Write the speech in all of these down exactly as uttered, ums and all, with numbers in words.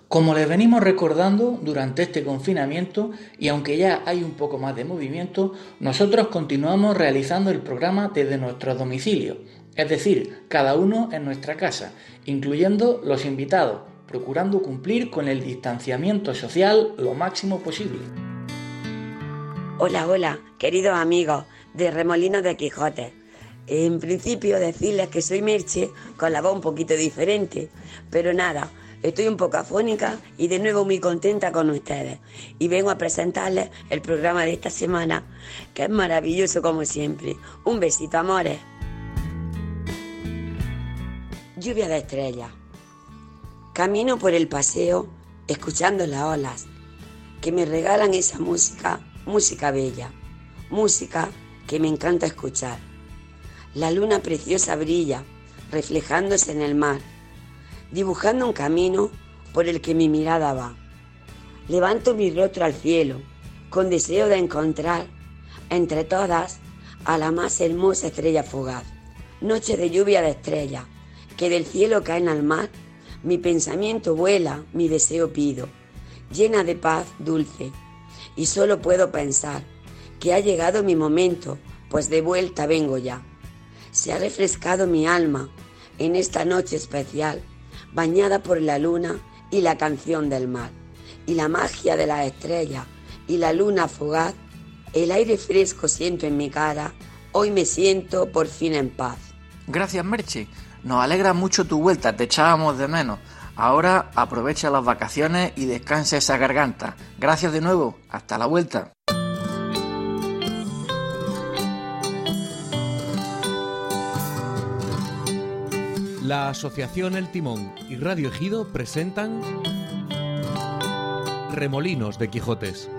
Como les venimos recordando durante este confinamiento, y aunque ya hay un poco más de movimiento, nosotros continuamos realizando el programa desde nuestro domicilio, es decir, cada uno en nuestra casa, incluyendo los invitados, procurando cumplir con el distanciamiento social lo máximo posible. Hola, hola, queridos amigos de Remolinos de Quijote. En principio decirles que soy Merche, con la voz un poquito diferente, pero nada, estoy un poco afónica y de nuevo muy contenta con ustedes. Y vengo a presentarles el programa de esta semana, que es maravilloso como siempre. Un besito, amores. Lluvia de estrellas. Camino por el paseo, escuchando las olas, que me regalan esa música, música bella, música que me encanta escuchar. La luna preciosa brilla, reflejándose en el mar, dibujando un camino por el que mi mirada va. Levanto mi rostro al cielo, con deseo de encontrar, entre todas, a la más hermosa estrella fugaz. Noche de lluvia de estrellas, que del cielo caen al mar, mi pensamiento vuela, mi deseo pido, llena de paz dulce, y solo puedo pensar que ha llegado mi momento, pues de vuelta vengo ya. Se ha refrescado mi alma en esta noche especial, bañada por la luna y la canción del mar, y la magia de las estrellas y la luna fugaz. El aire fresco siento en mi cara, hoy me siento por fin en paz. Gracias, Merche, nos alegra mucho tu vuelta, te echábamos de menos. Ahora aprovecha las vacaciones y descansa esa garganta. Gracias de nuevo, hasta la vuelta. La Asociación El Timón y Radio Ejido presentan Remolinos de Quijotes.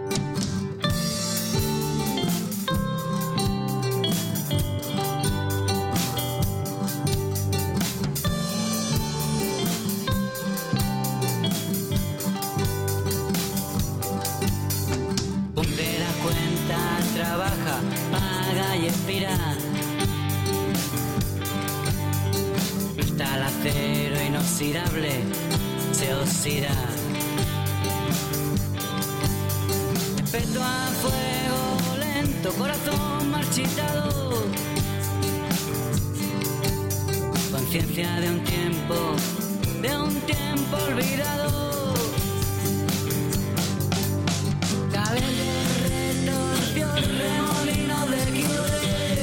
Ponte la cuenta, trabaja, paga y expira. El acero inoxidable se oxida. Respeto a fuego lento, corazón marchitado. Conciencia de un tiempo, de un tiempo olvidado. Cabello retorció, remolino de Quijote.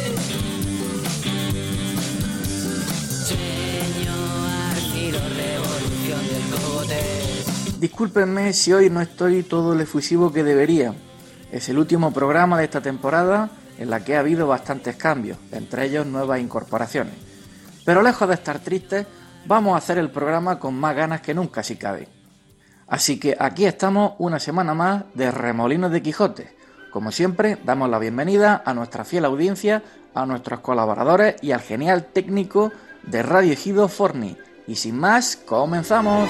Discúlpenme si hoy no estoy todo el efusivo que debería. Es el último programa de esta temporada en la que ha habido bastantes cambios, entre ellos nuevas incorporaciones. Pero lejos de estar tristes, vamos a hacer el programa con más ganas que nunca si cabe. Así que aquí estamos una semana más de Remolinos de Quijote. Como siempre, damos la bienvenida a nuestra fiel audiencia, a nuestros colaboradores y al genial técnico de Radio Ejido, Forni. Y sin más, comenzamos.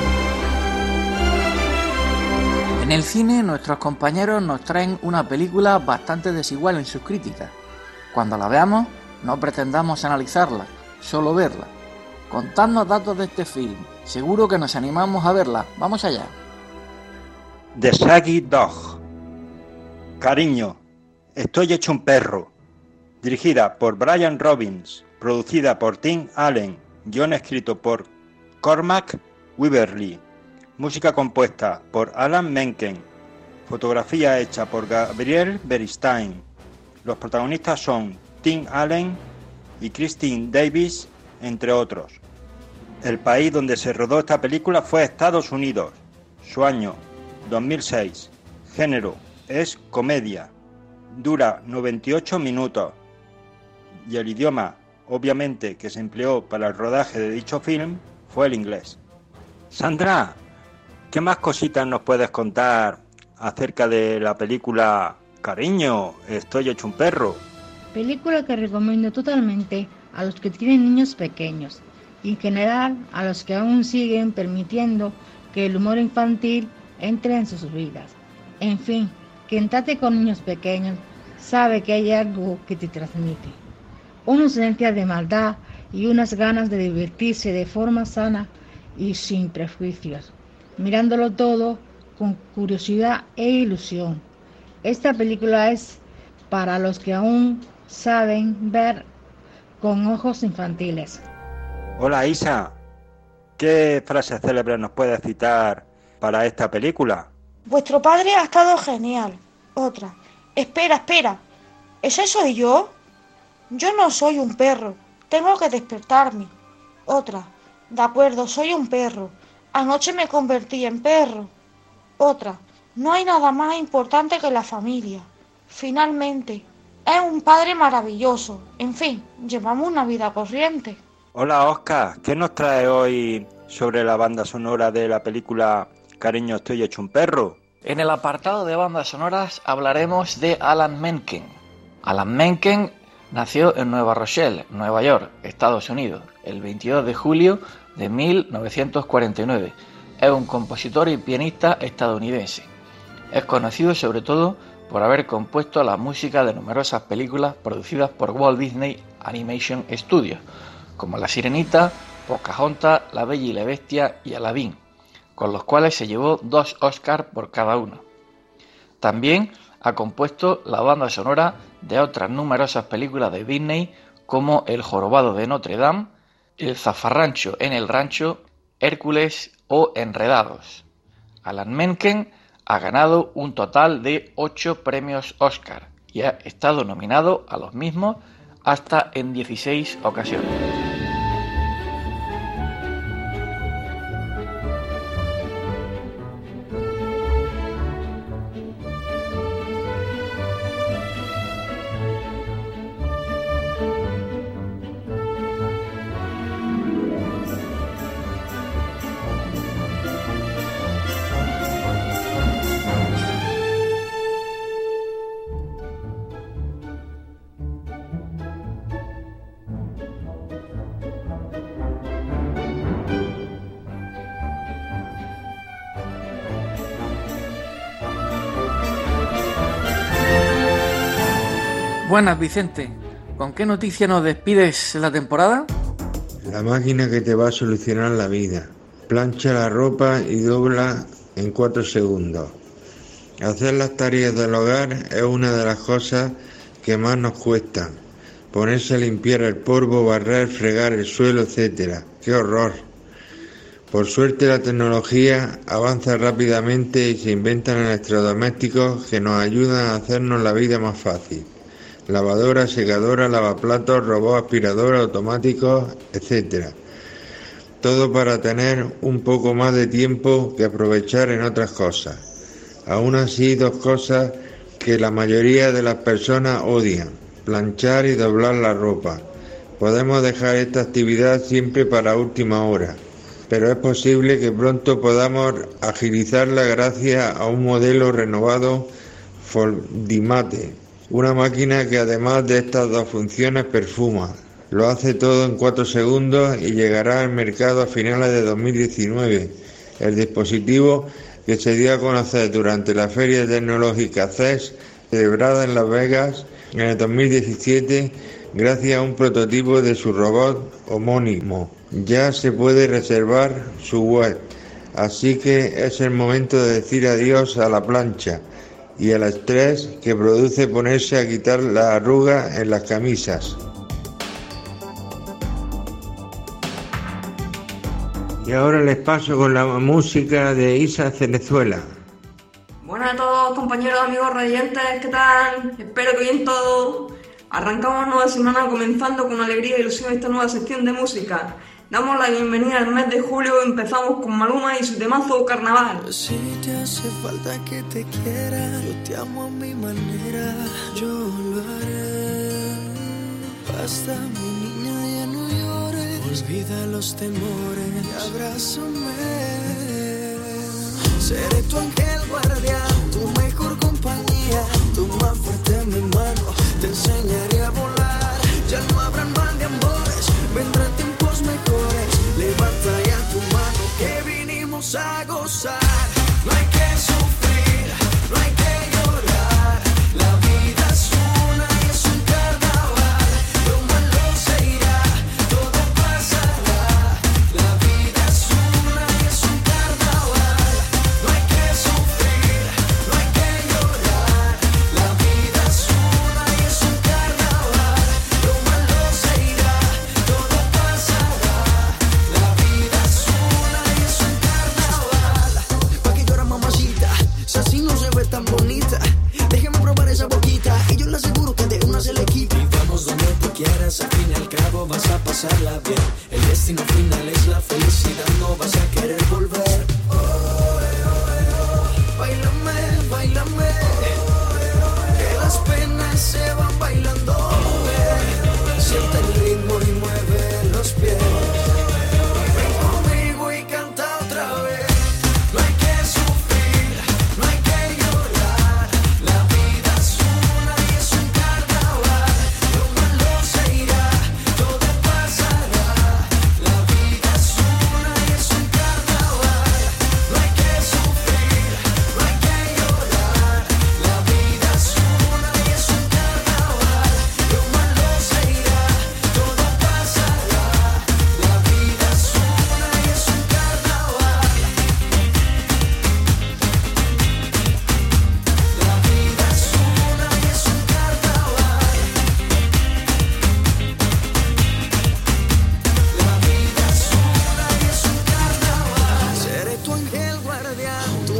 En el cine, nuestros compañeros nos traen una película bastante desigual en sus críticas. Cuando la veamos, no pretendamos analizarla, solo verla. Contadnos datos de este film, seguro que nos animamos a verla. Vamos allá. The Shaggy Dog. Cariño, estoy hecho un perro. Dirigida por Brian Robbins, producida por Tim Allen, guión escrito por Cormac Weaverly. Música compuesta por Alan Menken. Fotografía hecha por Gabriel Beristain. Los protagonistas son Tim Allen y Christine Davis, entre otros. El país donde se rodó esta película fue Estados Unidos. Su año, dos mil seis. Género, es comedia. Dura noventa y ocho minutos. Y el idioma, obviamente, que se empleó para el rodaje de dicho film fue el inglés. Sandra, ¿qué más cositas nos puedes contar acerca de la película Cariño, estoy hecho un perro? Película que recomiendo totalmente a los que tienen niños pequeños y en general a los que aún siguen permitiendo que el humor infantil entre en sus vidas. En fin, quien trate con niños pequeños sabe que hay algo que te transmite. Una ausencia de maldad y unas ganas de divertirse de forma sana y sin prejuicios. mirándolo todo con curiosidad e ilusión. Esta película es para los que aún saben ver con ojos infantiles. Hola Isa, ¿qué frase célebre nos puedes citar para esta película? Vuestro padre ha estado genial. Otra. Espera, espera. ¿Ese soy yo? Yo no soy un perro. Tengo que despertarme. Otra. De acuerdo, soy un perro. Anoche me convertí en perro. Otra. No hay nada más importante que la familia. Finalmente, es un padre maravilloso. En fin, llevamos una vida corriente. Hola Oscar, ¿qué nos trae hoy sobre la banda sonora de la película Cariño, estoy hecho un perro? En el apartado de bandas sonoras hablaremos de Alan Menken. Alan Menken nació en Nueva Rochelle, Nueva York, Estados Unidos, el veintidós de julio de mil novecientos cuarenta y nueve. Es un compositor y pianista estadounidense. Es conocido sobre todo por haber compuesto la música de numerosas películas producidas por Walt Disney Animation Studios, como La Sirenita, Pocahontas, La Bella y la Bestia y Aladdin, con los cuales se llevó dos Oscars por cada uno. También ha compuesto la banda sonora de otras numerosas películas de Disney como El Jorobado de Notre Dame, El Zafarrancho en el Rancho, Hércules o Enredados. Alan Menken ha ganado un total de ocho premios Oscar y ha estado nominado a los mismos hasta en dieciséis ocasiones. Buenas, Vicente. ¿Con qué noticia nos despides la temporada? La máquina que te va a solucionar la vida. Plancha la ropa y dobla en cuatro segundos. Hacer las tareas del hogar es una de las cosas que más nos cuestan. Ponerse a limpiar el polvo, barrer, fregar el suelo, etcétera. ¡Qué horror! Por suerte la tecnología avanza rápidamente y se inventan electrodomésticos que nos ayudan a hacernos la vida más fácil. Lavadora, secadora, lavaplatos, robots aspiradores automáticos, etcétera. Todo para tener un poco más de tiempo que aprovechar en otras cosas. Aún así, dos cosas que la mayoría de las personas odian: planchar y doblar la ropa. Podemos dejar esta actividad siempre para última hora, pero es posible que pronto podamos agilizarla gracias a un modelo renovado Foldimate. Una máquina que además de estas dos funciones perfuma. Lo hace todo en cuatro segundos y llegará al mercado a finales de dos mil diecinueve. El dispositivo, que se dio a conocer durante la Feria Tecnológica C E S, celebrada en Las Vegas en el dos mil diecisiete, gracias a un prototipo de su robot homónimo. Ya se puede reservar su web, así que es el momento de decir adiós a la plancha y el estrés que produce ponerse a quitar las arrugas en las camisas. Y ahora les paso con la música de Isa Cenezuela. Buenas a todos, compañeros, amigos radiantes, ¿qué tal? Espero que bien todo. Arrancamos nueva semana comenzando con alegría e ilusión esta nueva sección de música. Damos la bienvenida al mes de julio y empezamos con Maluma y su temazo Carnaval. Si te hace falta que te quiera, yo te amo a mi manera, yo lo haré. Basta, mi niña, ya no llores, olvida los temores y abrázame. Seré tu ángel guardián, tu mejor compañía, tu más fuerte en mi mano, te enseñaré a volar. Ya no habrán mal de amores, vendrán tiempos mejores. Levanta ya tu mano que vinimos a gozar. No hay que sufrir, no hay que llorar. La vida es una y es un carnaval. Lo malo se irá, todo pasará. La vida es una y es un carnaval.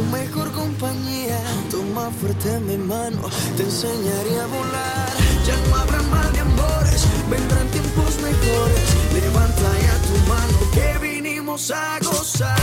tu mejor compañía. Toma fuerte mi mano, te enseñaré a volar. Ya no habrá mal de amores, vendrán tiempos mejores. Levanta ya tu mano, que vinimos a gozar.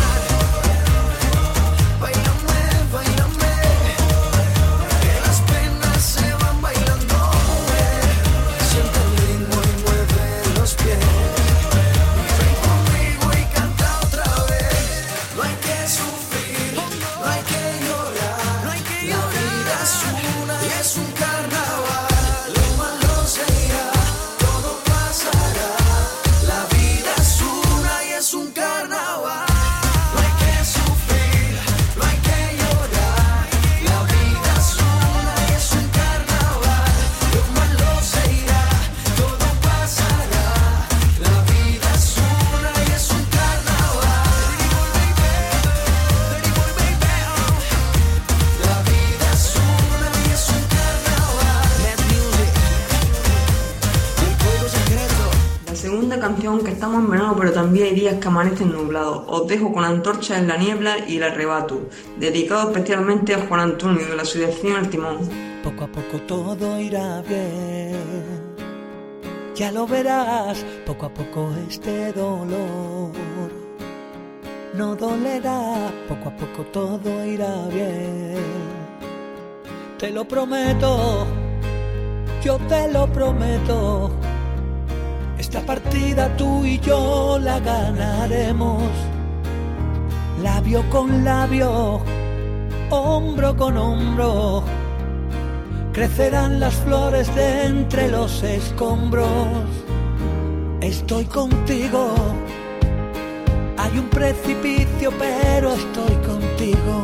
Bailame, bailame, que las penas se van bailando, mujer. Siente el ritmo y mueve los pies. Ven conmigo y canta otra vez. No hay que sufrir, no hay que llorar, no hay que llorar. La vida es una y es un carnaval. Lo malo se irá, todo pasará. La vida es una y es un carnaval. No hay que sufrir, no hay que llorar. La vida es una y es un carnaval. Lo malo se irá, todo pasará. La vida es una y es un carnaval. La vida es una y es un carnaval. Mad Music, el código secreto. La segunda canción, que estamos en verano pero también hay días que amanecen nublados. Os dejo con Antorchas en la niebla y El arrebato, dedicado especialmente a Juan Antonio de la Asociación El Timón. Poco a poco todo irá bien, ya lo verás, poco a poco este dolor no dolerá, poco a poco todo irá bien. Te lo prometo, yo te lo prometo, esta partida tú y yo la ganaremos, labio con labio, hombro con hombro. Crecerán las flores de entre los escombros. Estoy contigo. Hay un precipicio, pero estoy contigo.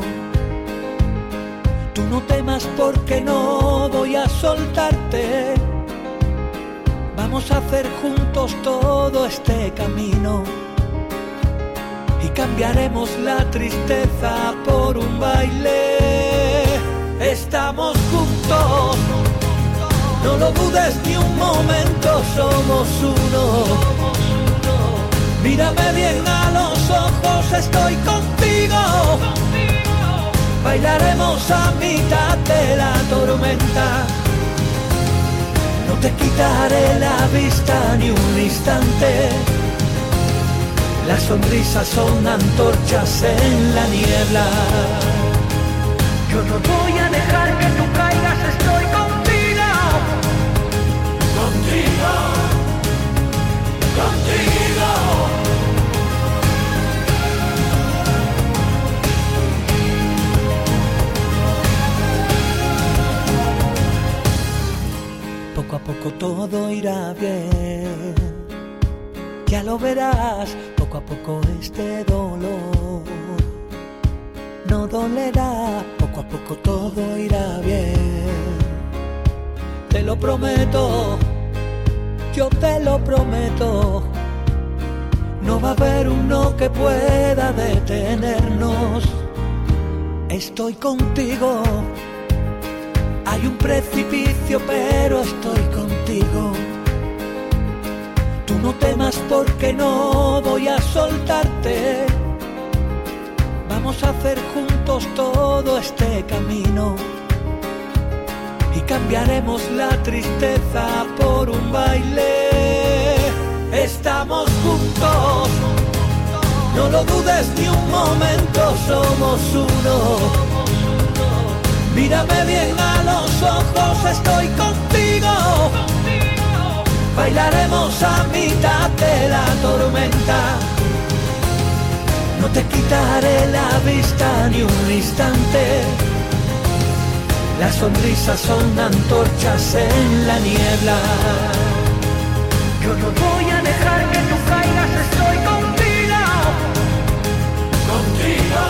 Tú no temas porque no voy a soltarte. Vamos a hacer juntos todo este camino y cambiaremos la tristeza por un baile. Estamos juntos, no lo dudes ni un momento, somos uno. Mírame bien a los ojos, estoy contigo. Bailaremos a mitad de la tormenta. No te quitaré la vista ni un instante. Las sonrisas son antorchas en la niebla. Yo no voy a dejar que tú caigas, estoy contigo. Contigo, contigo. Poco a poco todo irá bien, ya lo verás, poco a poco este dolor no dolerá, poco a poco todo irá bien. Te lo prometo, yo te lo prometo, no va a haber un no que pueda detenernos. Estoy contigo, hay un precipicio pero estoy contigo. Tú no temas porque no voy a soltarte. Vamos a hacer juntos todo este camino y cambiaremos la tristeza por un baile. Estamos juntos, no lo dudes ni un momento, somos uno. Mírame bien a los ojos, estoy contigo. Bailaremos a mitad de la tormenta. No te quitaré la vista ni un instante. Las sonrisas son antorchas en la niebla. Yo no voy a dejar que tú caigas, estoy contigo. Contigo,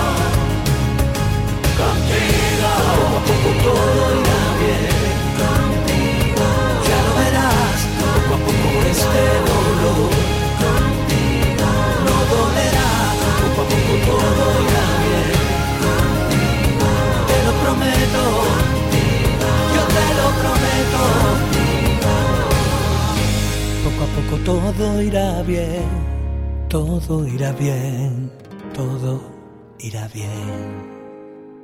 contigo. Poco a poco todo irá bien. Contigo, ya lo verás. Poco a poco este dolor contigo no dolerá. Poco a poco todo irá bien. Contigo, te lo prometo. Contigo, yo te lo prometo. Contigo, poco a poco todo irá bien. Todo irá bien. Todo irá bien.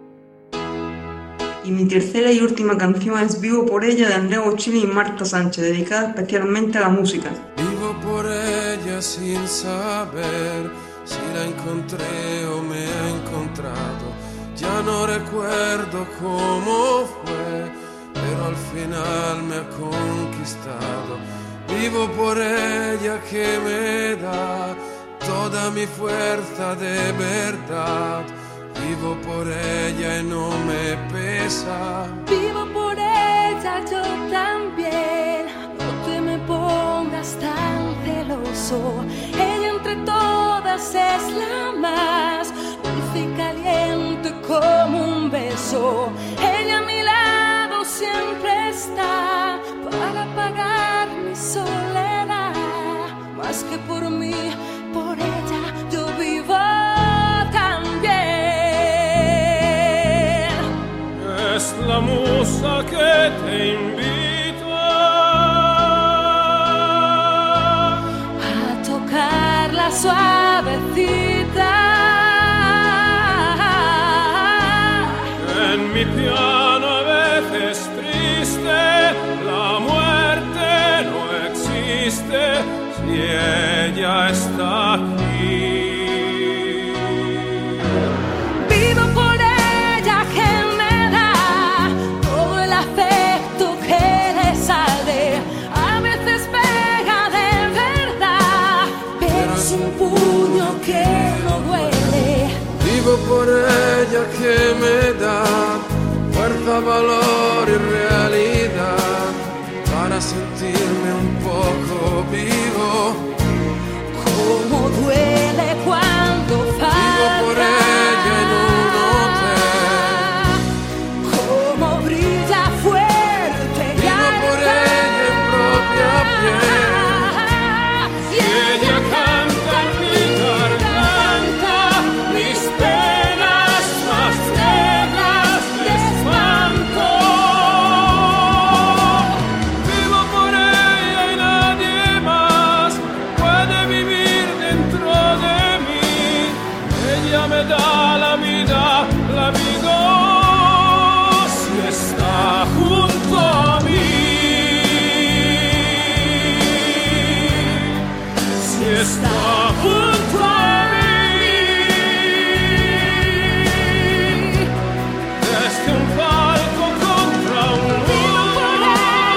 Y mi tercera y última canción es Vivo por ella de Andrea Bocelli y Marta Sánchez, dedicada especialmente a la música. Vivo por ella sin saber si la encontré o me ha encontrado. Ya no recuerdo cómo fue, pero al final me ha conquistado. Vivo por ella que me da toda mi fuerza de verdad. Vivo por ella y no me pesa. Vivo por ella yo también. No te me pongas tan celoso. Ella entre todas es la más dulce y caliente como un beso. Ella a mi lado siempre está para apagar mi soledad. Más que por mí, por ella yo vivo también. Es la musa que te invita a tocarla suavecita. En mi piano a veces triste, la muerte no existe si ella está aquí. Vivo por ella que me da todo el afecto que le sale. A veces pega de verdad, pero es un puño que no duele. Vivo por ella que me da fuerza, valor y realidad para sentirme un poco vivo. Cómo duele cuando falta. Vivo por ella en un hotel. Cómo brilla fuerte. Vivo por ella en propia piel. Y ella canta en mi garganta mis penas más negras de espanto. Vivo por ella y nadie más puede vivir dentro de mí. Ella me da la vida, la vivo si está junto a mí. Si está junto a mí. Desde un palco contra un muro,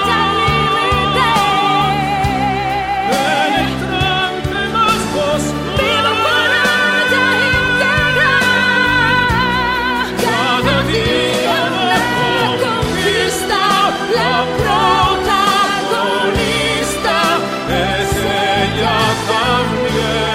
penetrante más oscuro. Vivo por ella íntegra. Cada día me conquista, la protagonista es ella también.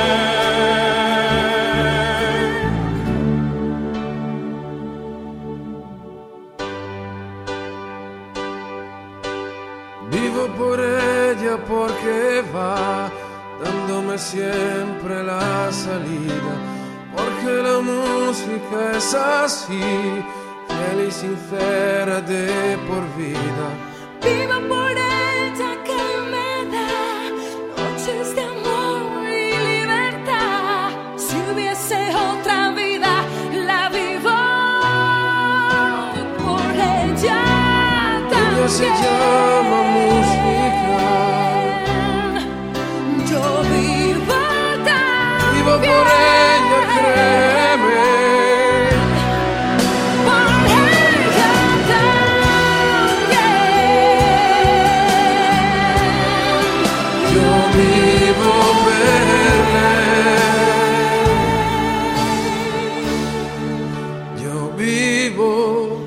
Vivo por ella porque va dándome siempre la salida, porque la música es así, fiel y sincera de por vida. Vivo por ella que me da noches de amor y libertad. Si hubiese otra vida, la vivo por ella también. Ella se llama música. Yo vivo también. Vivo por ella, créeme. Por ella también. Yo vivo per lei. Yo vivo.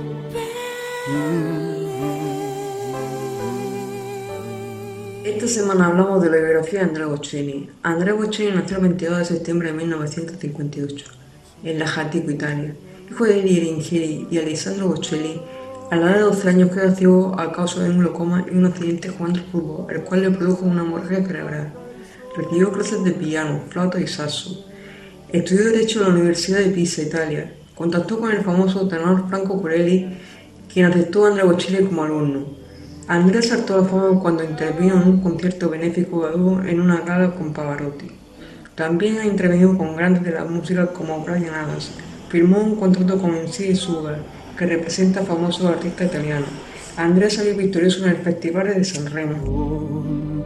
Esta semana hablamos de la biografía de Andrea Bocelli. Andrea Bocelli nació el veintidós de septiembre de mil novecientos cincuenta y ocho en Lajatico, Italia. Hijo de Eddie Eringeri y Alessandro Bocelli, a la edad de doce años quedó ciego a causa de un glaucoma y un accidente jugando al fútbol, el cual le produjo una hemorragia cerebral. Recibió clases de piano, flauta y saxo. Estudió Derecho en la Universidad de Pisa, Italia. Contactó con el famoso tenor Franco Corelli, quien aceptó a Andrea Bocelli como alumno. Andrea saltó a la fama cuando intervino en un concierto benéfico en una gala con Pavarotti. También ha intervenido con grandes de la música como Bryan Adams, firmó un contrato con M C Sugar, que representa a famosos artistas italianos. Andrea salió victorioso en el Festival de San Remo.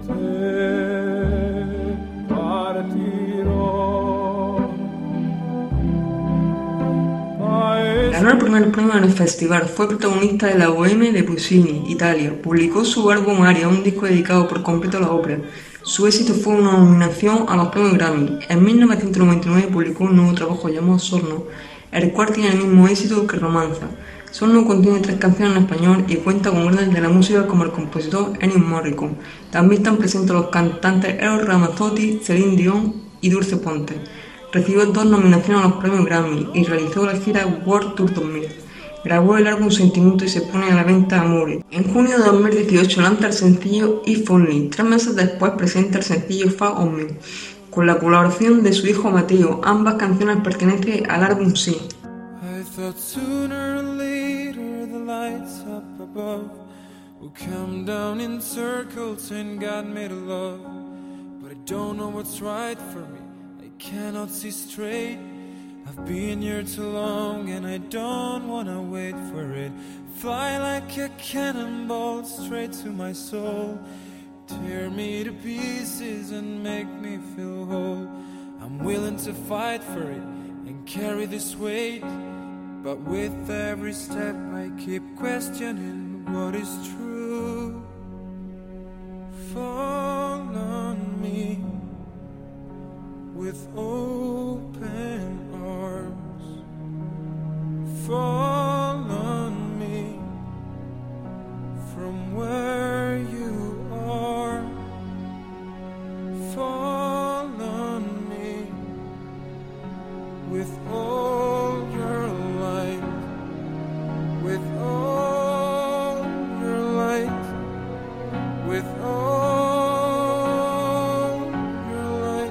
Ganó el primer premio en el festival, fue protagonista de la Bohème de Puccini, Italia. Publicó su álbum Aria, un disco dedicado por completo a la ópera. Su éxito fue una nominación a los premios Grammy. En mil novecientos noventa y nueve publicó un nuevo trabajo llamado Sorno, el cual tiene el mismo éxito que Romanza. Sorno contiene tres canciones en español y cuenta con grandes de la música como el compositor Ennio Morricone. También están presentes los cantantes Eros Ramazzotti, Celine Dion y Dulce Ponte. Recibió dos nominaciones a los premios Grammy y realizó la gira World Tour dos mil. Grabó el álbum Sentimiento y se pone a la venta Amore. En junio de dos mil dieciocho lanza el sencillo If Only. Tres meses después presenta el sencillo Fall on Me, con la colaboración de su hijo Mateo. Ambas canciones pertenecen al álbum Sí. I thought sooner or later the lights up above will come down in circles and God made a love, but I don't know what's right for me. I cannot see straight. I've been here too long and I don't wanna wait for it. Fly like a cannonball straight to my soul. Tear me to pieces and make me feel whole. I'm willing to fight for it and carry this weight, but with every step I keep questioning what is true. Fall on me with open arms. Fall on me from where you are. Fall on me with all your light, with all your light, with all your light.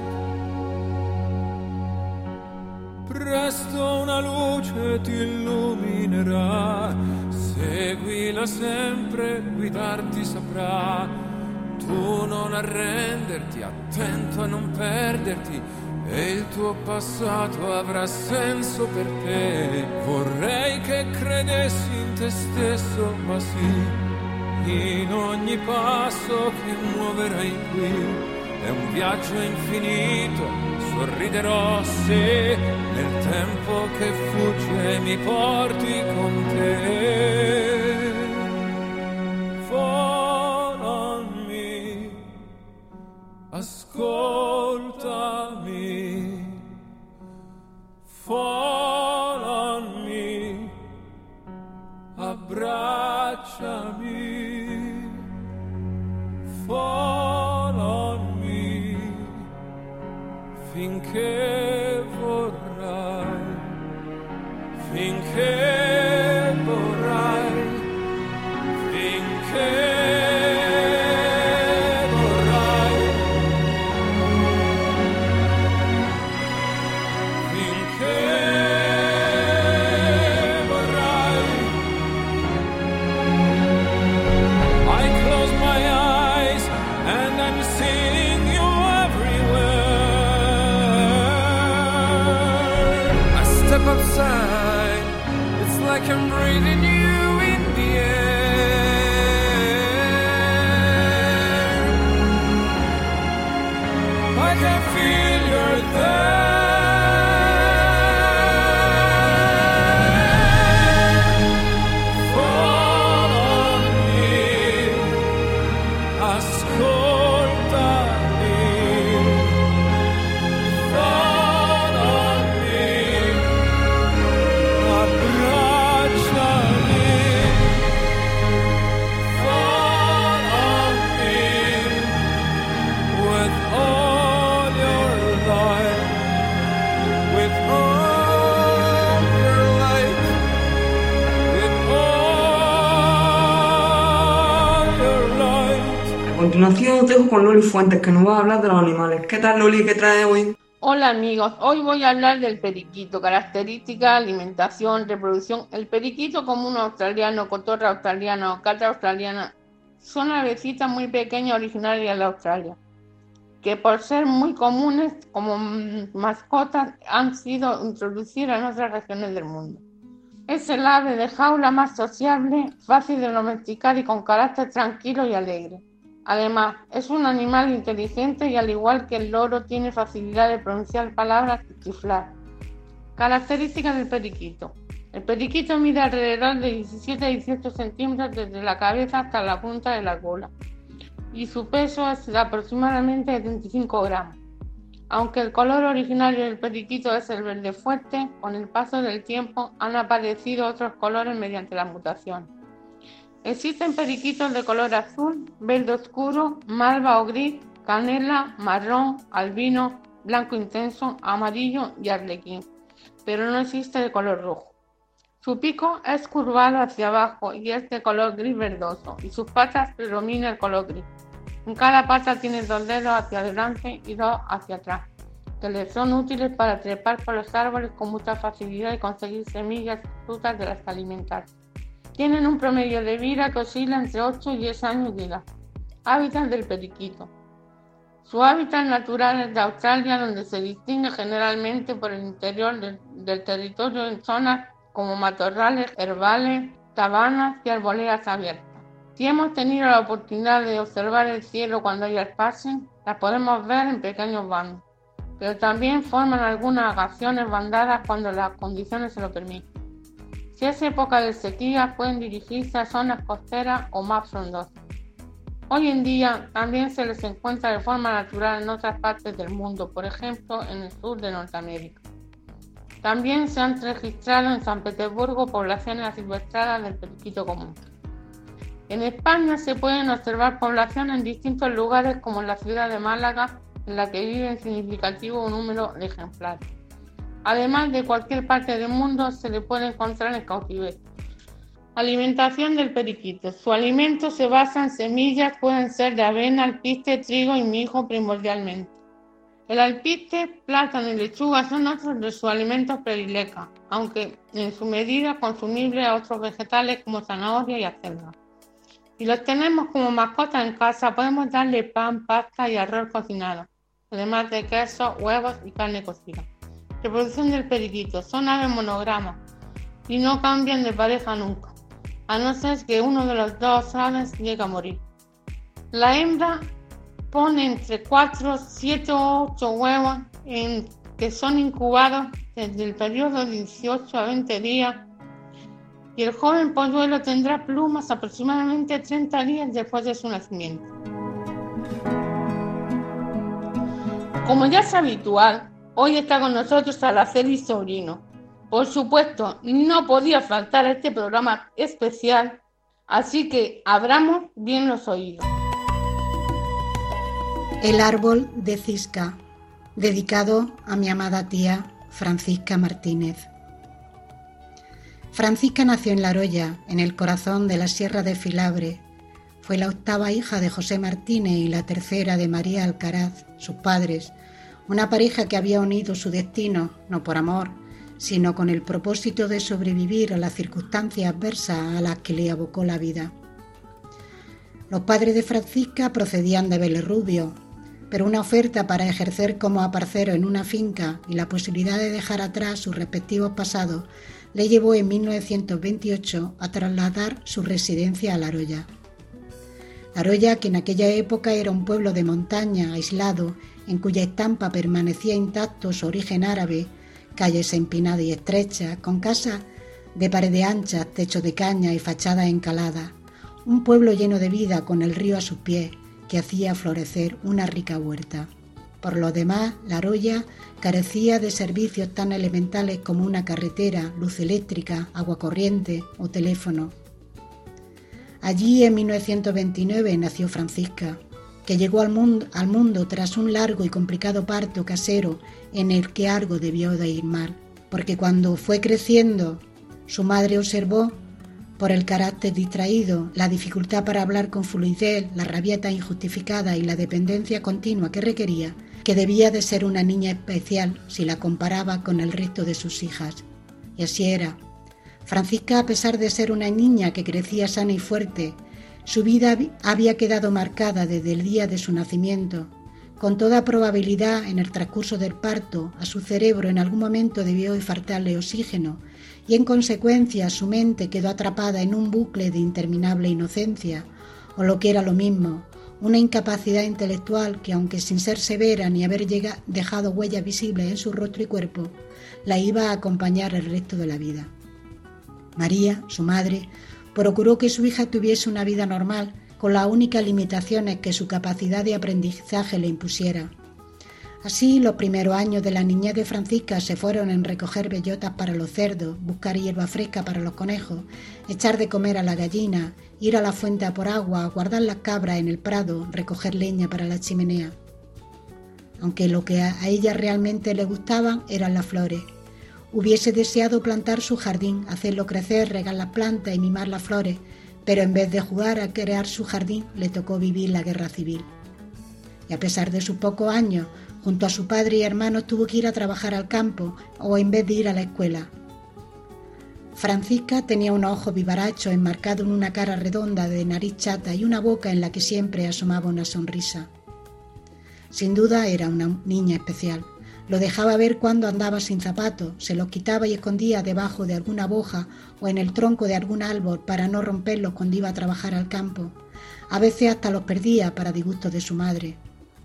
Presto una luce ti illuminerà, seguila sempre, guidarti saprà. Tu non arrenderti, attento a non perderti, e il tuo passato avrà senso per te. Vorrei che credessi in te stesso, ma sì, in ogni passo che muoverai qui è un viaggio infinito, sorriderò se nel tempo che fugge mi porti con te. Fall on me, ascoltami. Fall on me, abbracciami. Fall on me, finché vorrai, finché vorrai, finché vorrai, finché vorrai. I close my eyes and I'm seeing you everywhere. I step outside, it's like I'm breathing you in the air. I can feel you're there. Fall on me, ascoltami. Fall on me, abbracciami. Fall on me with all your light, with all your light, with all your light. A continuación os dejo con Loli Fuentes, que nos va a hablar de los animales. ¿Qué tal, Loli? ¿Qué trae hoy? Hola amigos, hoy voy a hablar del periquito, características, alimentación, reproducción. El periquito común australiano, cotorra australiana o catra australiana son avecitas muy pequeñas originarias de Australia. que por ser muy comunes como mascotas han sido introducidas en otras regiones del mundo. Es el ave de jaula más sociable, fácil de domesticar y con carácter tranquilo y alegre. Además, es un animal inteligente y al igual que el loro tiene facilidad de pronunciar palabras y chiflar. Características del periquito. El periquito mide alrededor de diecisiete a dieciocho centímetros desde la cabeza hasta la punta de la cola y su peso es de aproximadamente setenta y cinco gramos. Aunque el color originario del periquito es el verde fuerte, con el paso del tiempo han aparecido otros colores mediante la mutación. Existen periquitos de color azul, verde oscuro, malva o gris, canela, marrón, albino, blanco intenso, amarillo y arlequín, pero no existe de color rojo. Su pico es curvado hacia abajo y es de color gris verdoso y sus patas predomina el color gris. En cada pata tiene dos dedos hacia adelante y dos hacia atrás, que les son útiles para trepar por los árboles con mucha facilidad y conseguir semillas y frutas de las que alimentarse. Tienen un promedio de vida que oscila entre ocho y diez años de edad. Hábitat del periquito. Su hábitat natural es de Australia, donde se distingue generalmente por el interior del, del territorio en zonas como matorrales, herbales, sabanas y arboledas abiertas. Si hemos tenido la oportunidad de observar el cielo cuando hay esparces, las podemos ver en pequeños bandos, pero también forman algunas agaciones bandadas cuando las condiciones se lo permiten. Si es época de sequía, pueden dirigirse a zonas costeras o más frondosas. Hoy en día también se les encuentra de forma natural en otras partes del mundo, por ejemplo en el sur de Norteamérica. También se han registrado en San Petersburgo poblaciones asilvestradas del periquito común. En España se pueden observar poblaciones en distintos lugares como en la ciudad de Málaga, en la que vive un significativo número de ejemplares. Además de cualquier parte del mundo se le puede encontrar en cautiverio. Alimentación del periquito. Su alimento se basa en semillas, pueden ser de avena, alpiste, trigo y mijo primordialmente. El alpiste, plátano y lechuga son otros de sus alimentos predilectos, aunque en su medida consumible a otros vegetales como zanahoria y acelga. Si los tenemos como mascotas en casa, podemos darle pan, pasta y arroz cocinado, además de queso, huevos y carne cocida. Reproducción del periquito. Son aves monogramas y no cambian de pareja nunca, a no ser que uno de los dos aves llegue a morir. La hembra pone entre cuatro, siete o ocho huevos en, que son incubados desde el periodo de dieciocho a veinte días y el joven polluelo tendrá plumas aproximadamente treinta días después de su nacimiento. Como ya es habitual, hoy está con nosotros Araceli Sobrino. Por supuesto, no podía faltar a este programa especial, así que abramos bien los oídos. El árbol de Cisca, dedicado a mi amada tía Francisca Martínez. Francisca nació en La Roya, en el corazón de la Sierra de Filabre. Fue la octava hija de José Martínez y la tercera de María Alcaraz, sus padres, una pareja que había unido su destino, no por amor, sino con el propósito de sobrevivir a las circunstancias adversas a las que le abocó la vida. Los padres de Francisca procedían de Vélez Rubio, pero una oferta para ejercer como aparcero en una finca y la posibilidad de dejar atrás sus respectivos pasados le llevó en mil novecientos veintiocho a trasladar su residencia a La Roya. La Roya, que en aquella época era un pueblo de montaña aislado, en cuya estampa permanecía intacto su origen árabe, calles empinadas y estrechas, con casas de paredes anchas, techo de caña y fachadas encaladas, un pueblo lleno de vida con el río a sus pies, que hacía florecer una rica huerta. Por lo demás, La Roya carecía de servicios tan elementales como una carretera, luz eléctrica, agua corriente o teléfono. Allí, en mil novecientos veintinueve, nació Francisca, que llegó al mundo, al mundo tras un largo y complicado parto casero en el que algo debió de ir mal, porque cuando fue creciendo, su madre observó, por el carácter distraído, la dificultad para hablar con fluidez, la rabieta injustificada y la dependencia continua que requería, que debía de ser una niña especial si la comparaba con el resto de sus hijas. Y así era. Francisca, a pesar de ser una niña que crecía sana y fuerte, su vida había quedado marcada desde el día de su nacimiento, Con toda probabilidad, en el transcurso del parto, a su cerebro en algún momento debió de faltarle oxígeno y en consecuencia su mente quedó atrapada en un bucle de interminable inocencia, o lo que era lo mismo, una incapacidad intelectual que, aunque sin ser severa ni haber llegado, dejado huellas visibles en su rostro y cuerpo, la iba a acompañar el resto de la vida. María, su madre, procuró que su hija tuviese una vida normal, con las únicas limitaciones que su capacidad de aprendizaje le impusiera. Así, los primeros años de la niñez de Francisca se fueron en recoger bellotas para los cerdos, buscar hierba fresca para los conejos, echar de comer a la gallina, ir a la fuente a por agua, guardar las cabras en el prado, recoger leña para la chimenea. Aunque lo que a ella realmente le gustaban eran las flores. Hubiese deseado plantar su jardín, hacerlo crecer, regar las plantas y mimar las flores, pero en vez de jugar a crear su jardín, le tocó vivir la guerra civil. Y a pesar de sus pocos años, junto a su padre y hermanos tuvo que ir a trabajar al campo o en vez de ir a la escuela. Francisca tenía unos ojos vivarachos enmarcados en una cara redonda de nariz chata y una boca en la que siempre asomaba una sonrisa. Sin duda era una niña especial. Lo dejaba ver cuando andaba sin zapatos, se los quitaba y escondía debajo de alguna boja o en el tronco de algún árbol para no romperlos cuando iba a trabajar al campo. A veces hasta los perdía para disgusto de su madre.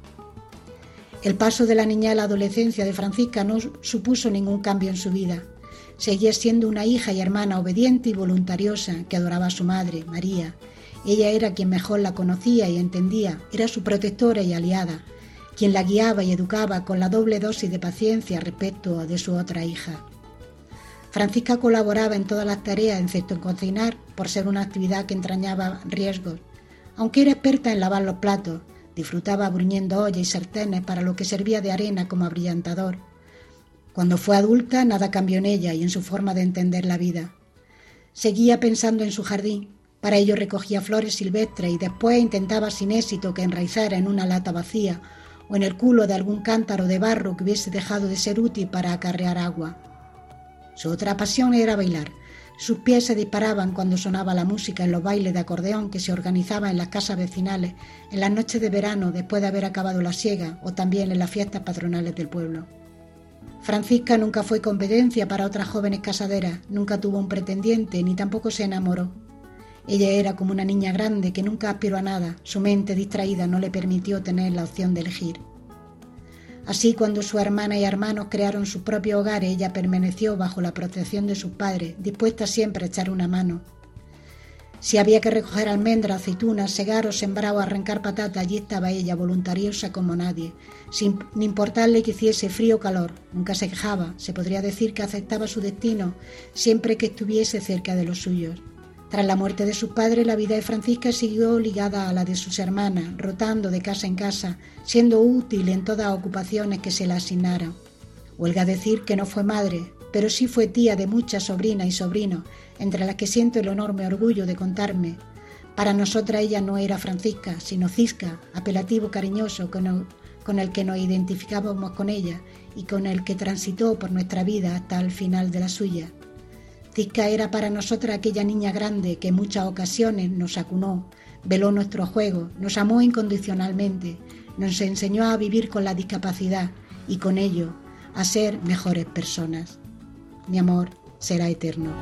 El paso de la niñez a la adolescencia de Francisca no supuso ningún cambio en su vida. Seguía siendo una hija y hermana obediente y voluntariosa que adoraba a su madre, María. Ella era quien mejor la conocía y entendía, era su protectora y aliada, quien la guiaba y educaba con la doble dosis de paciencia respecto de su otra hija. Francisca colaboraba en todas las tareas, excepto en cocinar, por ser una actividad que entrañaba riesgos. Aunque era experta en lavar los platos, disfrutaba bruñendo ollas y sartenes para lo que servía de arena como abrillantador. Cuando fue adulta, nada cambió en ella y en su forma de entender la vida. Seguía pensando en su jardín. Para ello recogía flores silvestres y después intentaba sin éxito que enraizara en una lata vacía o en el culo de algún cántaro de barro que hubiese dejado de ser útil para acarrear agua. Su otra pasión era bailar. Sus pies se disparaban cuando sonaba la música en los bailes de acordeón que se organizaban en las casas vecinales en las noches de verano después de haber acabado la siega o también en las fiestas patronales del pueblo. Francisca nunca fue competencia para otras jóvenes casaderas, nunca tuvo un pretendiente ni tampoco se enamoró. Ella era como una niña grande que nunca aspiró a nada, su mente distraída no le permitió tener la opción de elegir. Así, cuando su hermana y hermanos crearon sus propios hogares, ella permaneció bajo la protección de sus padres, dispuesta siempre a echar una mano. Si había que recoger almendras, aceitunas, segar o sembrar o arrancar patatas, allí estaba ella, voluntariosa como nadie, sin importarle que hiciese frío o calor. Nunca se quejaba, se podría decir que aceptaba su destino, siempre que estuviese cerca de los suyos. Tras la muerte de sus padres, la vida de Francisca siguió ligada a la de sus hermanas, rotando de casa en casa, siendo útil en todas las ocupaciones que se le asignaran. Huelga decir que no fue madre, pero sí fue tía de muchas sobrinas y sobrinos, entre las que siento el enorme orgullo de contarme. Para nosotras ella no era Francisca, sino Cisca, apelativo cariñoso con el, con el que nos identificábamos con ella y con el que transitó por nuestra vida hasta el final de la suya. Cisca era para nosotras aquella niña grande que en muchas ocasiones nos acunó, veló nuestros juegos, nos amó incondicionalmente, nos enseñó a vivir con la discapacidad y con ello a ser mejores personas. Mi amor será eterno.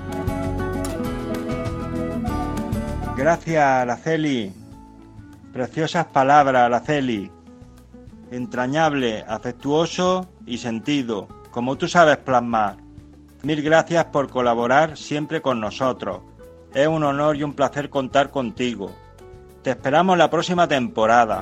Gracias, Araceli. Preciosas palabras, Araceli. Entrañable, afectuoso y sentido, como tú sabes plasmar. Mil gracias por colaborar siempre con nosotros. Es un honor y un placer contar contigo. Te esperamos la próxima temporada.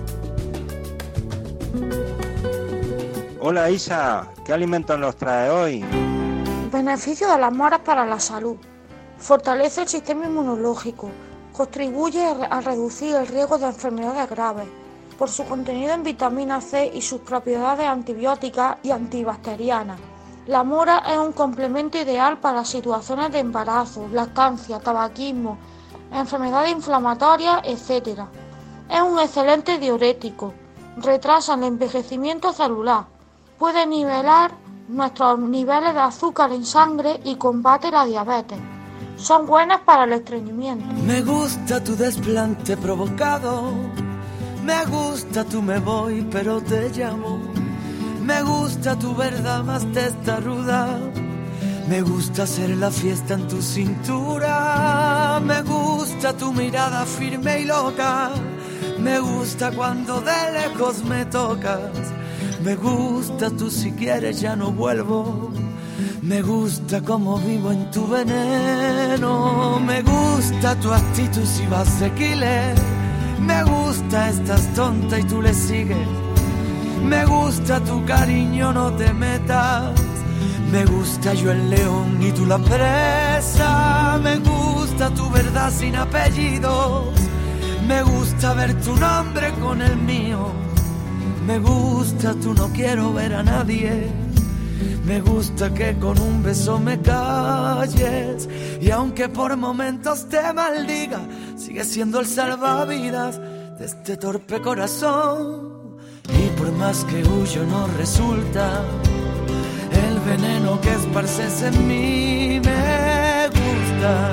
Hola Isa, ¿qué alimentos nos trae hoy? Beneficio de las moras para la salud. Fortalece el sistema inmunológico. Contribuye a reducir el riesgo de enfermedades graves por su contenido en vitamina C y sus propiedades antibióticas y antibacterianas. La mora es un complemento ideal para situaciones de embarazo, lactancia, tabaquismo, enfermedades inflamatorias, etcétera. Es un excelente diurético, retrasa el envejecimiento celular, puede nivelar nuestros niveles de azúcar en sangre y combate la diabetes. Son buenas para el estreñimiento. Me gusta tu desplante provocado, Me gusta tu me voy pero te llamo. Me gusta tu verdad más testaruda. Me gusta hacer la fiesta en tu cintura. Me gusta tu mirada firme y loca. Me gusta cuando de lejos me tocas. Me gusta tú si quieres ya no vuelvo. Me gusta como vivo en tu veneno. Me gusta tu actitud si vas de killer. Me gusta estás tonta y tú le sigues. Me gusta tu cariño, no te metas. Me gusta yo el león y tú la presa. Me gusta tu verdad sin apellidos. Me gusta ver tu nombre con el mío. Me gusta tú no quiero ver a nadie. Me gusta que con un beso me calles. Y aunque por momentos te maldiga, sigue siendo el salvavidas de este torpe corazón. Y por más que huyo no resulta. El veneno que esparces en mí me gusta.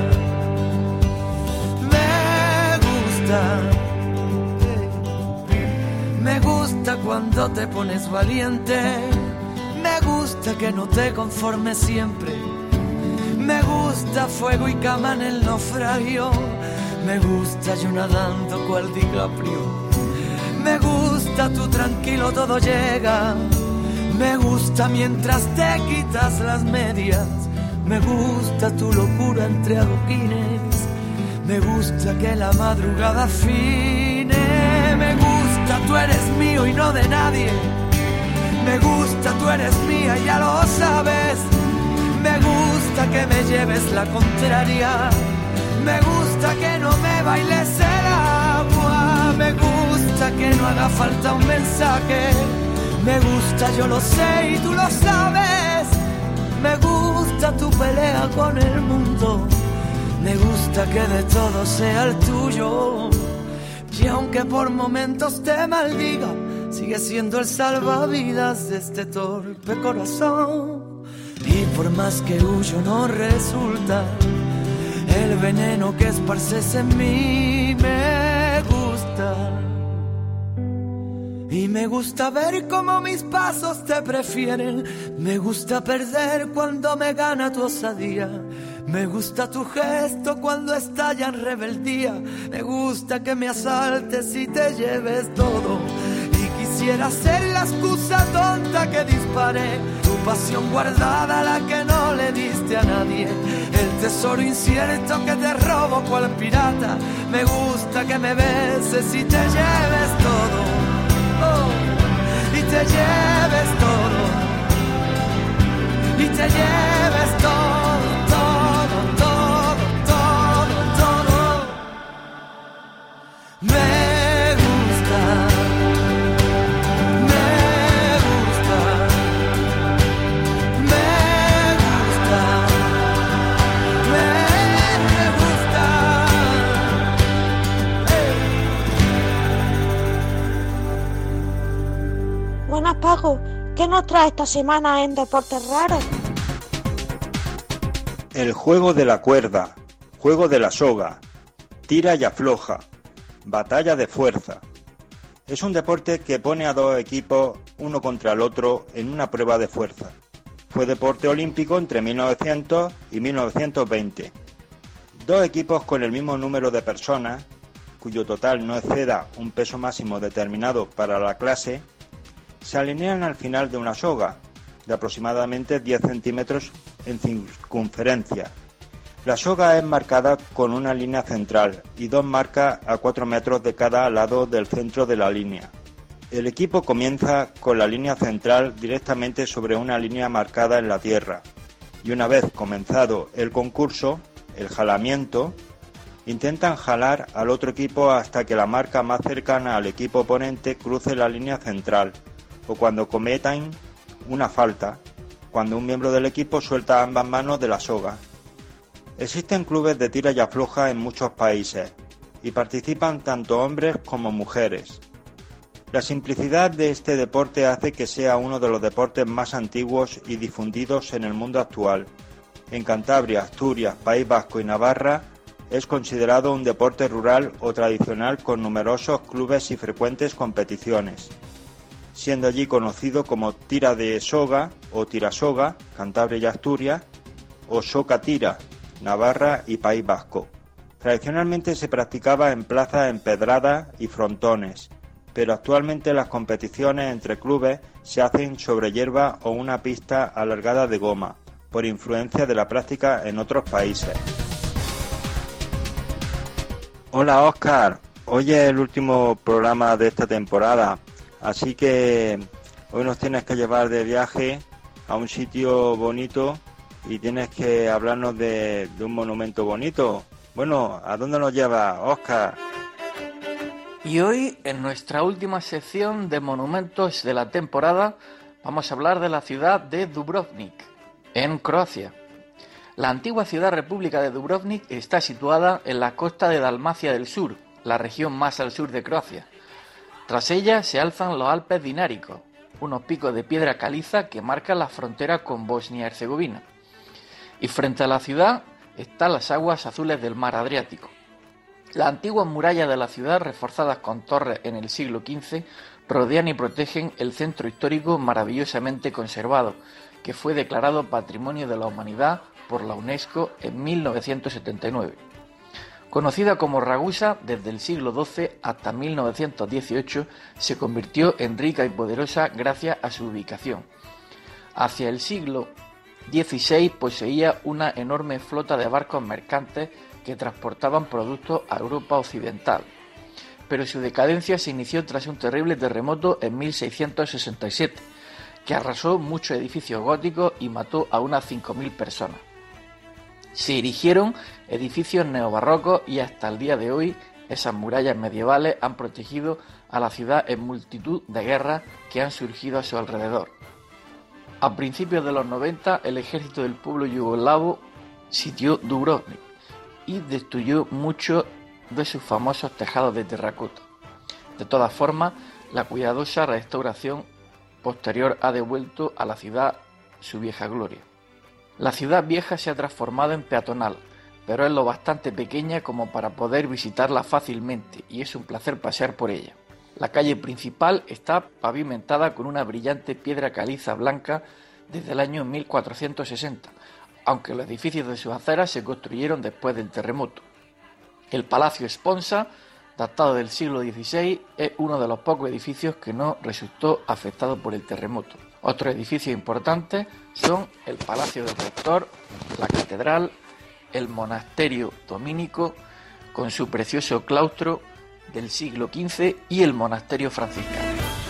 Me gusta. Me gusta cuando te pones valiente. Me gusta que no te conformes siempre. Me gusta fuego y cama en el naufragio. Me gusta yo nadando cual DiCaprio. Me gusta tú tranquilo todo llega. Me gusta mientras te quitas las medias. Me gusta tu locura entre adoquines. Me gusta que la madrugada afine. Me gusta tú eres mío y no de nadie. Me gusta tú eres mía, ya lo sabes. Me gusta que me lleves la contraria. Me gusta que no me bailes el agua. Me gusta que no haga falta un mensaje. Me gusta, yo lo sé y tú lo sabes. Me gusta tu pelea con el mundo. Me gusta que de todo sea el tuyo. Y aunque por momentos te maldiga, sigue siendo el salvavidas de este torpe corazón. Y por más que huyo no resulta. El veneno que esparces en mí me gusta. Y me gusta ver cómo mis pasos te prefieren. Me gusta perder cuando me gana tu osadía. Me gusta tu gesto cuando estalla en rebeldía. Me gusta que me asaltes y te lleves todo. Y quisiera ser la excusa tonta que disparé. Tu pasión guardada, la que no le diste a nadie. El tesoro incierto que te robo cual pirata. Me gusta que me beses y te lleves todo. Oh, y te lleves todo, y te lleves todo, todo, todo, todo, todo. Me gusta, me gusta, me gusta, me gusta. Buenas, Paco. ¿Qué nos trae esta semana en Deportes Raros? El juego de la cuerda, juego de la soga, tira y afloja, batalla de fuerza. Es un deporte que pone a dos equipos uno contra el otro en una prueba de fuerza. Fue deporte olímpico entre mil novecientos y mil novecientos veinte. Dos equipos con el mismo número de personas, cuyo total no exceda un peso máximo determinado para la clase, se alinean al final de una soga de aproximadamente diez centímetros en circunferencia. La soga es marcada con una línea central y dos marcas a cuatro metros de cada lado del centro de la línea. El equipo comienza con la línea central directamente sobre una línea marcada en la tierra y una vez comenzado el concurso, el jalamiento, intentan jalar al otro equipo hasta que la marca más cercana al equipo oponente cruce la línea central, o cuando cometan una falta, cuando un miembro del equipo suelta ambas manos de la soga. Existen clubes de tira y afloja en muchos países y participan tanto hombres como mujeres. La simplicidad de este deporte hace que sea uno de los deportes más antiguos y difundidos en el mundo actual. En Cantabria, Asturias, País Vasco y Navarra es considerado un deporte rural o tradicional con numerosos clubes y frecuentes competiciones, siendo allí conocido como tira de soga o tirasoga, Cantabria y Asturias, o soca tira, Navarra y País Vasco. Tradicionalmente se practicaba en plazas empedradas y frontones, pero actualmente las competiciones entre clubes se hacen sobre hierba o una pista alargada de goma, por influencia de la práctica en otros países. Hola Óscar, hoy es el último programa de esta temporada, así que hoy nos tienes que llevar de viaje a un sitio bonito y tienes que hablarnos de, de un monumento bonito. Bueno, ¿a dónde nos lleva, Óscar? Y hoy, en nuestra última sección de monumentos de la temporada, vamos a hablar de la ciudad de Dubrovnik, en Croacia. La antigua ciudad república de Dubrovnik está situada en la costa de Dalmacia del Sur, la región más al sur de Croacia. Tras ella se alzan los Alpes Dináricos, unos picos de piedra caliza que marcan la frontera con Bosnia-Herzegovina. Y frente a la ciudad están las aguas azules del mar Adriático. Las antiguas murallas de la ciudad, reforzadas con torres en el siglo quince, rodean y protegen el centro histórico maravillosamente conservado, que fue declarado Patrimonio de la Humanidad por la UNESCO en mil novecientos setenta y nueve. Conocida como Ragusa, desde el siglo doce hasta mil novecientos dieciocho se convirtió en rica y poderosa gracias a su ubicación. Hacia el siglo dieciséis poseía una enorme flota de barcos mercantes que transportaban productos a Europa occidental, pero su decadencia se inició tras un terrible terremoto en mil seiscientos sesenta y siete, que arrasó muchos edificios góticos y mató a unas cinco mil personas. Se erigieron edificios neobarrocos y hasta el día de hoy esas murallas medievales han protegido a la ciudad en multitud de guerras que han surgido a su alrededor. A principios de los noventa, el ejército del pueblo yugoslavo sitió Dubrovnik y destruyó muchos de sus famosos tejados de terracota. De todas formas, la cuidadosa restauración posterior ha devuelto a la ciudad su vieja gloria. La ciudad vieja se ha transformado en peatonal, pero es lo bastante pequeña como para poder visitarla fácilmente y es un placer pasear por ella. La calle principal está pavimentada con una brillante piedra caliza blanca desde el año mil cuatrocientos sesenta, aunque los edificios de sus aceras se construyeron después del terremoto. El Palacio Sponza, datado del siglo dieciséis, es uno de los pocos edificios que no resultó afectado por el terremoto. Otros edificios importantes son el Palacio del Rector, la Catedral, el Monasterio Dominico, con su precioso claustro del siglo quince, y el Monasterio Franciscano.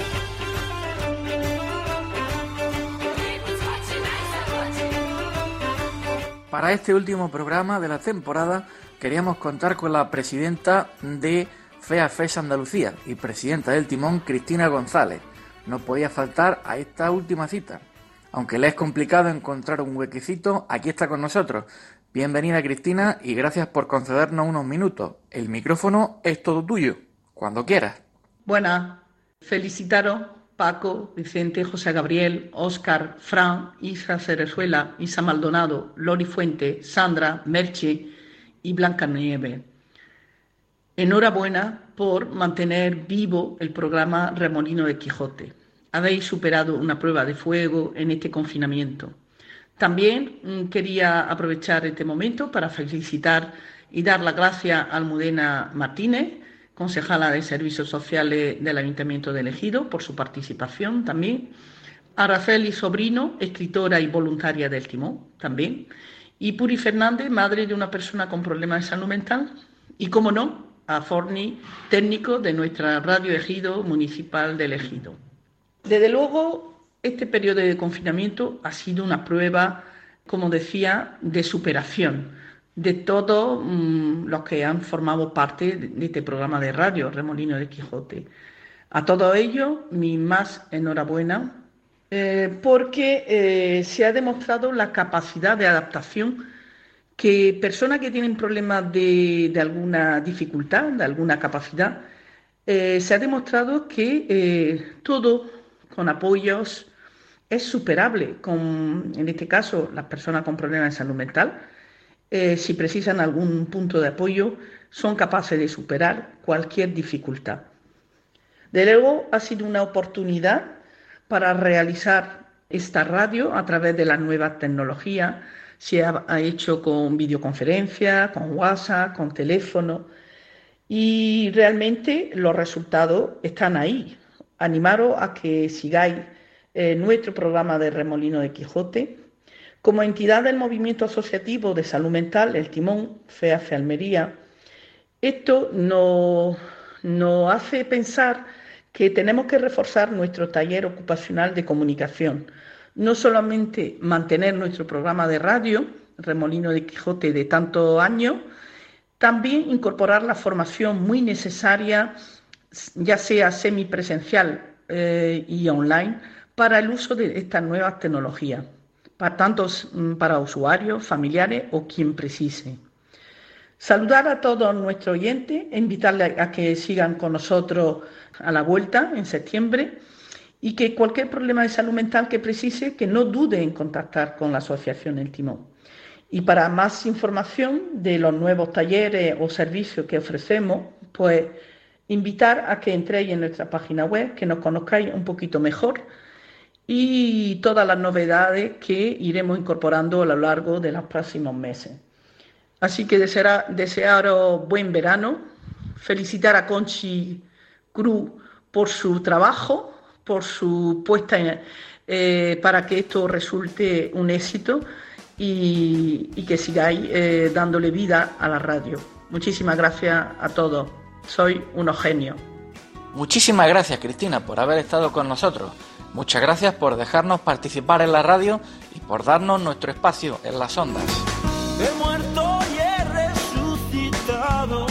Para este último programa de la temporada queríamos contar con la presidenta de FEAFES Andalucía y presidenta del Timón, Cristina González. No podía faltar a esta última cita. Aunque le es complicado encontrar un huequecito, aquí está con nosotros. Bienvenida, Cristina, y gracias por concedernos unos minutos. El micrófono es todo tuyo, cuando quieras. Buenas, felicitaros Paco, Vicente, José Gabriel, Óscar, Fran, Isa Cerezuela, Isa Maldonado, Lori Fuente, Sandra, Merche y Blanca Nieve. Enhorabuena por mantener vivo el programa Remolino de Quijote. Habéis superado una prueba de fuego en este confinamiento. También mmm, quería aprovechar este momento para felicitar y dar las gracias a Almudena Martínez, concejala de Servicios Sociales del Ayuntamiento de Ejido, por su participación también, a Araceli Sobrino, escritora y voluntaria del Timón, también, y Puri Fernández, madre de una persona con problemas de salud mental, y, como no, a Forni, técnico de nuestra radio Ejido municipal del Ejido. Desde luego, este periodo de confinamiento ha sido una prueba, como decía, de superación de todos mmm, los que han formado parte de este programa de radio, Remolino de Quijote. A todos ellos, mi más enhorabuena, eh, porque eh, se ha demostrado la capacidad de adaptación que personas que tienen problemas de, de alguna dificultad, de alguna capacidad, eh, se ha demostrado que eh, todo con apoyos es superable, con, en este caso, las personas con problemas de salud mental, eh, si precisan algún punto de apoyo, son capaces de superar cualquier dificultad. De luego, ha sido una oportunidad para realizar esta radio a través de las nuevas tecnologías. Se ha, ha hecho con videoconferencia, con WhatsApp, con teléfono, y realmente los resultados están ahí. Animaros a que sigáis eh, nuestro programa de Remolino de Quijote. Como entidad del Movimiento Asociativo de Salud Mental, el Timón, FEAFE Almería, esto nos, nos hace pensar que tenemos que reforzar nuestro taller ocupacional de comunicación. No solamente mantener nuestro programa de radio, Remolino de Quijote, de tantos años, también incorporar la formación muy necesaria, ya sea semipresencial eh, y online, para el uso de estas nuevas tecnologías, para tanto para usuarios, familiares o quien precise. Saludar a todos nuestros oyentes e invitarles a que sigan con nosotros a la vuelta en septiembre, y que cualquier problema de salud mental que precise, que no dude en contactar con la Asociación El Timón. Y para más información de los nuevos talleres o servicios que ofrecemos, pues invitar a que entréis en nuestra página web, que nos conozcáis un poquito mejor, y todas las novedades que iremos incorporando a lo largo de los próximos meses. Así que desear, desearos buen verano, felicitar a Conchi Cruz por su trabajo, por su puesta en, eh, para que esto resulte un éxito, y, y que sigáis eh, dándole vida a la radio. Muchísimas gracias a todos. Soy unos genios. Muchísimas gracias, Cristina, por haber estado con nosotros. Muchas gracias por dejarnos participar en la radio y por darnos nuestro espacio en las ondas. He muerto y he resucitado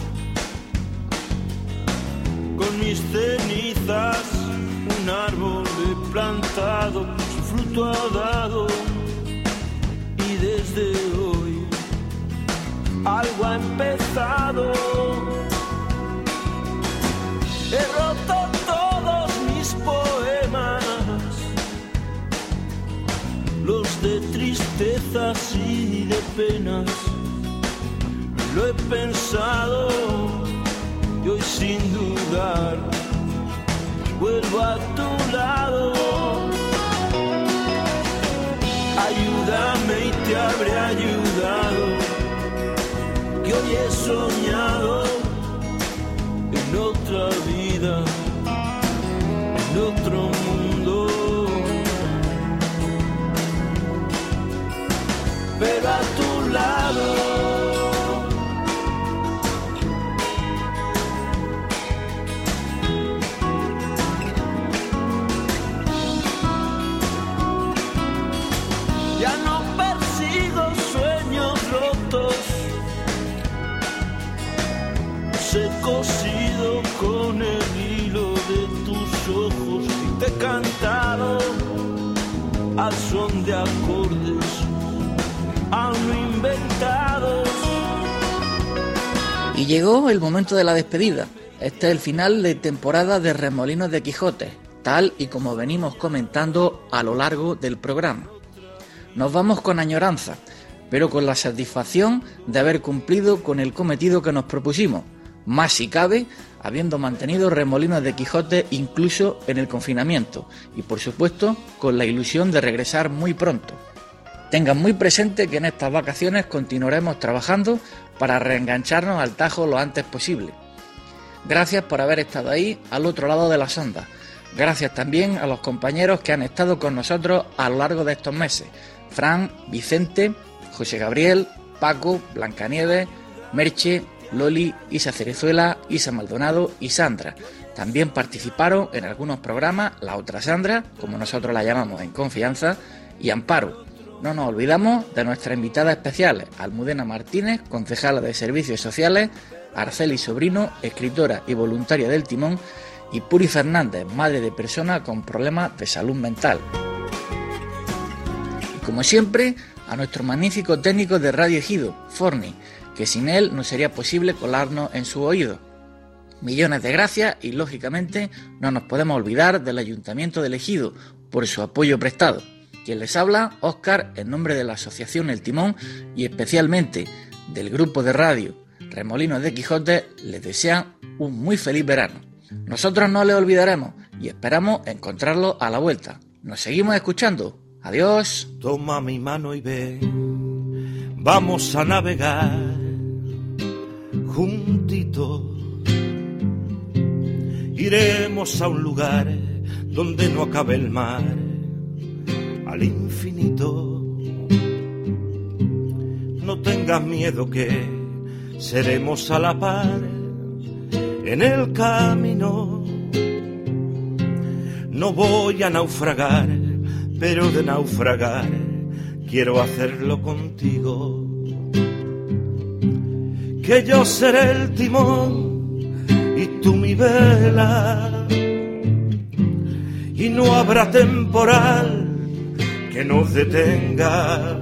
con mis cenizas, un árbol he plantado, su fruto ha dado, y desde hoy algo ha empezado. He roto todos mis poemas, los de tristezas y de penas. Lo he pensado y hoy sin dudar vuelvo a tu lado. Ayúdame y te habré ayudado, que hoy he soñado en otra vida, en otro mundo, pero a tu lado. Ya no persigo sueños rotos, he cosido con el hilo de tus ojos y te he cantado al son de acordes aún no inventados. Y llegó el momento de la despedida. Este es el final de temporada de Remolinos de Quijote, tal y como venimos comentando a lo largo del programa. Nos vamos con añoranza, pero con la satisfacción de haber cumplido con el cometido que nos propusimos, más si cabe, habiendo mantenido Remolinos de Quijote incluso en el confinamiento, y por supuesto con la ilusión de regresar muy pronto. Tengan muy presente que en estas vacaciones continuaremos trabajando para reengancharnos al Tajo lo antes posible. Gracias por haber estado ahí al otro lado de las ondas. Gracias también a los compañeros que han estado con nosotros a lo largo de estos meses: Fran, Vicente, José Gabriel, Paco, Blancanieves, Merche, Loli, Isa Cerezuela, Isa Maldonado y Sandra. También participaron en algunos programas la otra Sandra, como nosotros la llamamos en confianza, y Amparo. No nos olvidamos de nuestras invitadas especiales: Almudena Martínez, concejala de Servicios Sociales, Arceli Sobrino, escritora y voluntaria del Timón, y Puri Fernández, madre de persona con problemas de salud mental. Y como siempre, a nuestro magnífico técnico de Radio Ejido, Forni, que sin él no sería posible colarnos en su oído. Millones de gracias y, lógicamente, no nos podemos olvidar del Ayuntamiento del Ejido por su apoyo prestado. Quien les habla, Óscar, en nombre de la Asociación El Timón y especialmente del grupo de radio Remolinos de Quijote, les desea un muy feliz verano. Nosotros no les olvidaremos y esperamos encontrarlos a la vuelta. Nos seguimos escuchando. Adiós. Toma mi mano y ve, vamos a navegar juntitos. Iremos a un lugar donde no acabe el mar, al infinito. No tengas miedo que seremos a la par en el camino. No voy a naufragar, pero de naufragar quiero hacerlo contigo. Que yo seré el timón y tú mi vela, y no habrá temporal que nos detenga.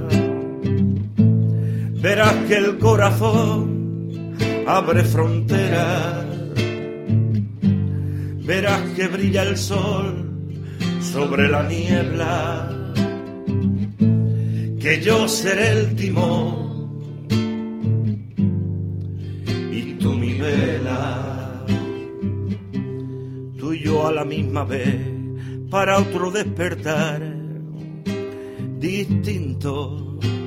Verás que el corazón abre fronteras, verás que brilla el sol sobre la niebla, que yo seré el timón y tú mi vela. Tú y yo a la misma vez, para otro despertar distinto.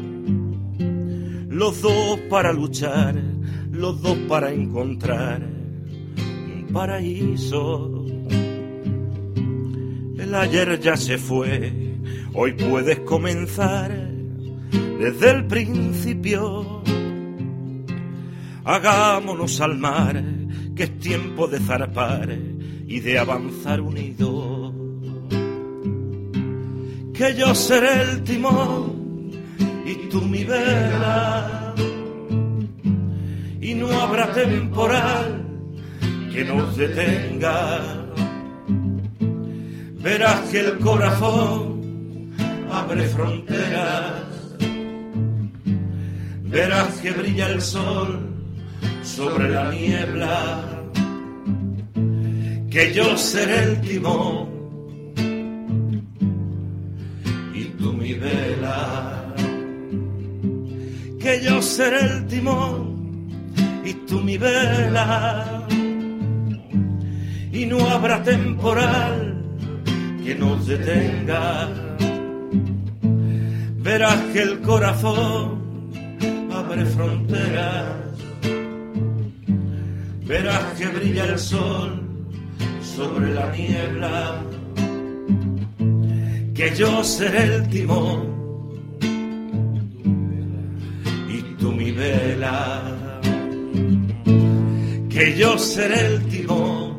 Los dos para luchar, los dos para encontrar un paraíso. El ayer ya se fue, hoy puedes comenzar desde el principio. Hagámonos al mar, que es tiempo de zarpar y de avanzar unidos. Que yo seré el timón y tú mi vela, y no habrá temporal que nos detenga. Verás que el corazón abre fronteras, verás que brilla el sol sobre la niebla, que yo seré el timón y tú mi vela. Que yo seré el timón y tú mi vela, y no habrá temporal que nos detenga. Verás que el corazón abre fronteras, verás que brilla el sol sobre la niebla, que yo seré el timón tú mi vela, que yo seré el timón